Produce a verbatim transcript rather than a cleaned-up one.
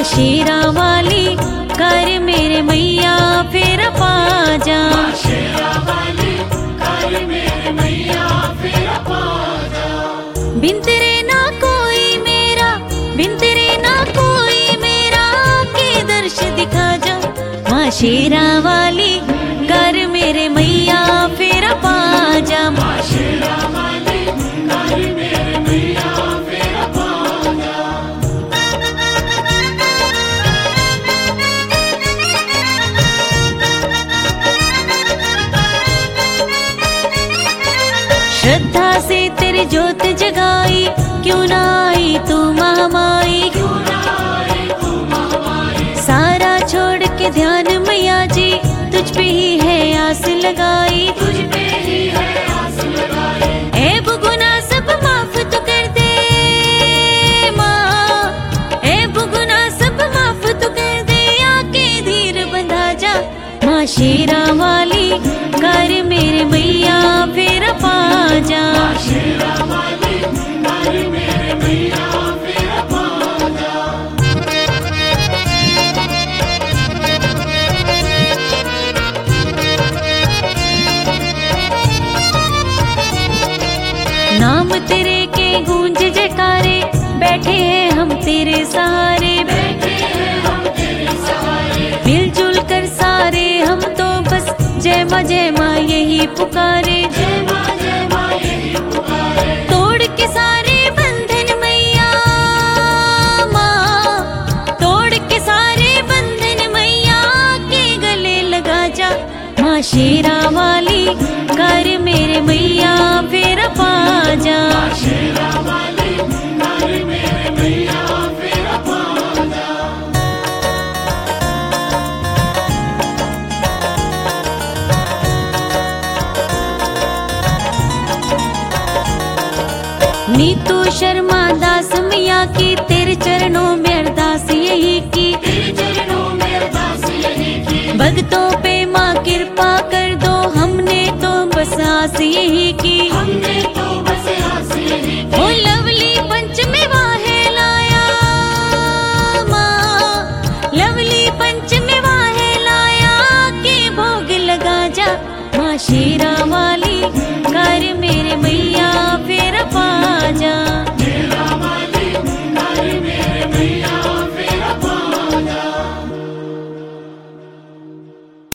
शेरा वाली कर मेरे मैया फिर पा जा। माँ शेरा वाली कर मेरे मैया फिर पा जा। बिन तेरे ना कोई मेरा, बिन तेरे ना कोई मेरा, के दर्श दिखा जा। माँ शेरा वाली कर मेरे मैया फिर पा जा। माँ शेरा वाली कर मेरे मैया फिर पा जा। श्रद्धा से तेरी जोत जगाई, क्यों ना आई तू महामाई। क्यों ना आई तू महामाई। सारा छोड़ के ध्यान मैया जी, तुझ पे ही है आस लगाई। तुझ पे ही है आस लगाई। ऐ बुगुना सब माफ तो कर दे माँ, ऐ बुगुना सब माफ तो कर दे, आके धीर बंधा जा। माँ शेरा वाली कर मेरे मैया फिर पा जा। माँ शेरा वाली कर मेरे मैया फिर पा जा। नाम तेरे के गूंज जयकारे, बैठे हैं हम तेरे सहारे। बैठे हैं हम तेरे सहारे। मिलजुल कर सारे हम तो बस जय माँ जय माँ यही पुकारे। जय माँ जय माँ यही पुकारे। तोड़ के सारे बंधन मैया माँ, तोड़ के सारे बंधन मैया, के गले लगा जा। माँ शेरा वाली कर मेरे मैया फिर पा जा। माँ शेरा वाली कर मेरे मैया फिर पा जा। नीतू शर्मा दास मैया की, तेरे चरणों में अरदास यही की। तेरे चरणों में अरदास यही की। भक्तों पे माँ कृपा कर दो, हमने तो बस आस यही की।